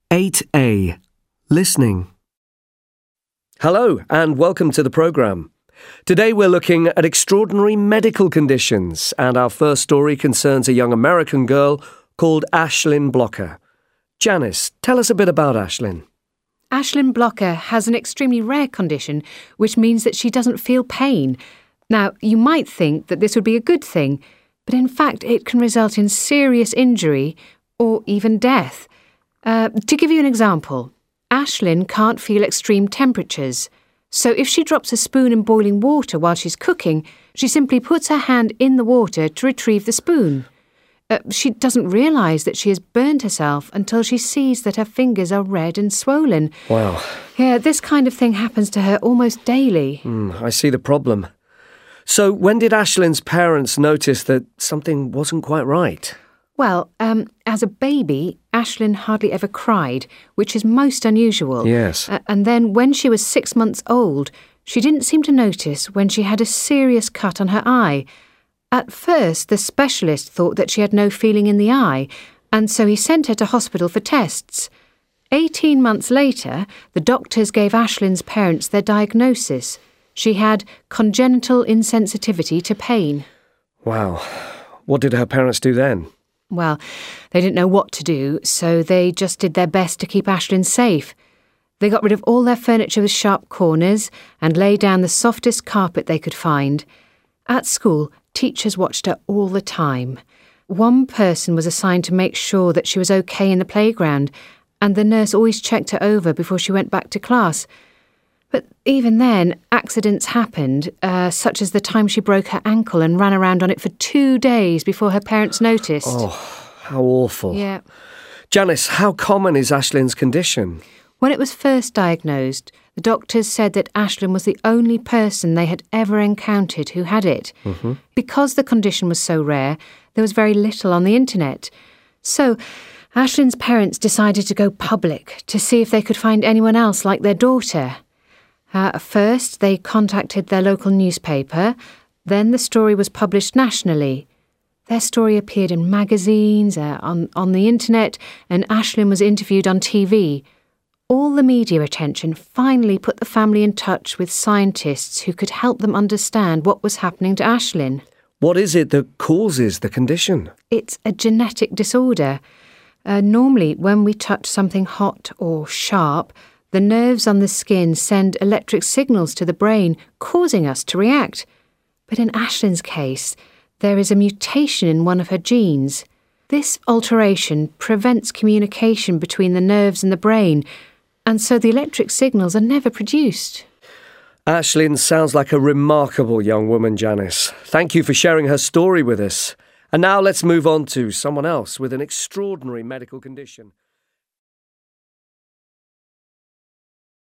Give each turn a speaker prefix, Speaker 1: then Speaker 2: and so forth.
Speaker 1: 8A. Listening. Hello and welcome to the programme. Today we're looking at extraordinary medical conditions, and our first story concerns a young American girl called Ashlyn Blocker. Janice, tell us a bit about Ashlyn.
Speaker 2: Ashlyn Blocker has an extremely rare condition, which means that she doesn't feel pain. Now, you might think that this would be a good thing, but in fact it can result in serious injury or even death. To give you an example, Ashlyn can't feel extreme temperatures. So if she drops a spoon in boiling water while she's cooking, she simply puts her hand in the water to retrieve the spoon. She doesn't realise that she has burned herself until she sees that her fingers are red and swollen.
Speaker 1: Wow.
Speaker 2: Yeah, this kind of thing happens to her almost daily.
Speaker 1: I see the problem. So when did Ashlyn's parents notice that something wasn't quite right?
Speaker 2: Well, as a baby, Ashlyn hardly ever cried, which is most unusual.
Speaker 1: Yes.
Speaker 2: And then when she was 6 months old, she didn't seem to notice when she had a serious cut on her eye. At first, the specialist thought that she had no feeling in the eye, and so he sent her to hospital for tests. 18 months later, the doctors gave Ashlyn's parents their diagnosis. She had congenital insensitivity to pain.
Speaker 1: Wow. What did her parents do then?
Speaker 2: Well, they didn't know what to do, so they just did their best to keep Ashlyn safe. They got rid of all their furniture with sharp corners and laid down the softest carpet they could find. At school, teachers watched her all the time. One person was assigned to make sure that she was okay in the playground, and the nurse always checked her over before she went back to class. But even then, accidents happened, such as the time she broke her ankle and ran around on it for 2 days before her parents noticed.
Speaker 1: Oh, how awful.
Speaker 2: Yeah.
Speaker 1: Janice, how common is Ashlyn's condition?
Speaker 2: When it was first diagnosed, the doctors said that Ashlyn was the only person they had ever encountered who had it. Because the condition was so rare, there was very little on the internet. So, Ashlyn's parents decided to go public to see if they could find anyone else like their daughter. First, they contacted their local newspaper. Then the story was published nationally. Their story appeared in magazines, on the internet, and Ashlyn was interviewed on TV. All the media attention finally put the family in touch with scientists who could help them understand what was happening to Ashlyn.
Speaker 1: What is it that causes the condition?
Speaker 2: It's a genetic disorder. Normally, when we touch something hot or sharp, the nerves on the skin send electric signals to the brain, causing us to react. But in Ashlyn's case, there is a mutation in one of her genes. This alteration prevents communication between the nerves and the brain, and so the electric signals are never produced.
Speaker 1: Ashlyn sounds like a remarkable young woman, Janice. Thank you for sharing her story with us. And now let's move on to someone else with an extraordinary medical condition.